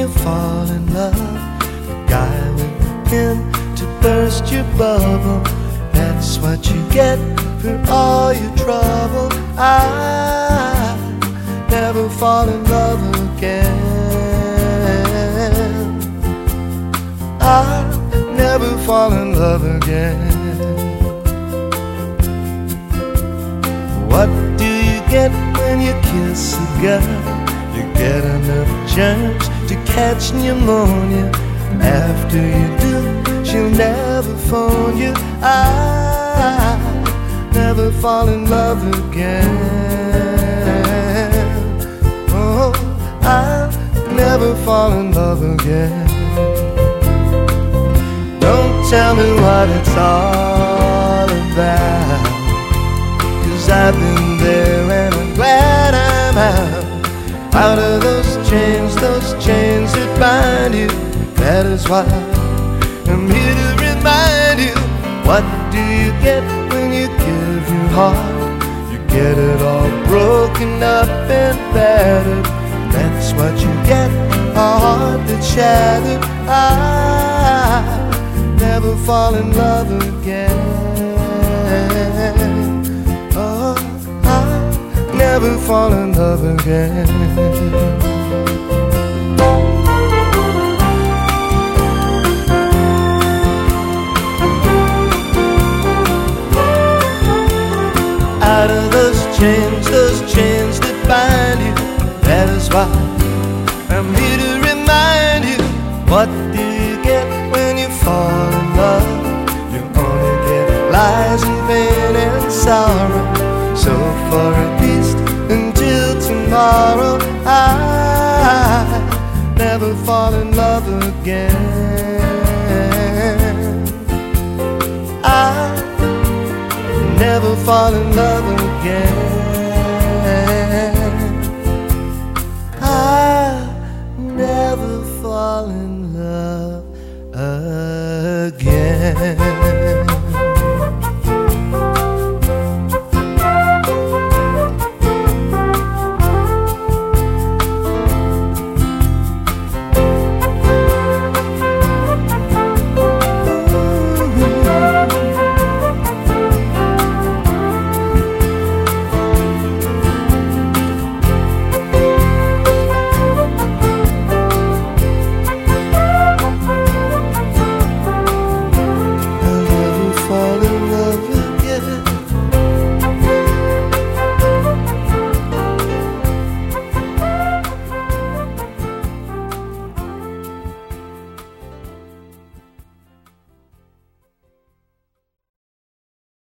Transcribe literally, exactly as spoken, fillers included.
you fall in love, the guy with the pin to burst your bubble, that's what you get for all your trouble. I never fall in love again. I'll never fall in love again. What do you get when you kiss a girl? You get enough germs to catch pneumonia. After you do, she'll never phone you. I never fall in love again. Oh, I'll never fall in love again. Don't tell me what it's all about, 'cause I've been there and I'm glad I'm out. Out of those chains, those chains that bind you. That is why I'm here to remind you. What do you get when you give your heart? You get it all broken up and battered. That's what you get, a heart that's shattered. I never fall in love again. Oh, I'll never fall in love again. Out of those chains, those chains that bind you. That is why I'm here to remind you. What do you get when you fall in love? You only get lies and pain and sorrow. So for at least until tomorrow, I never fall in love again. I never fall in love again.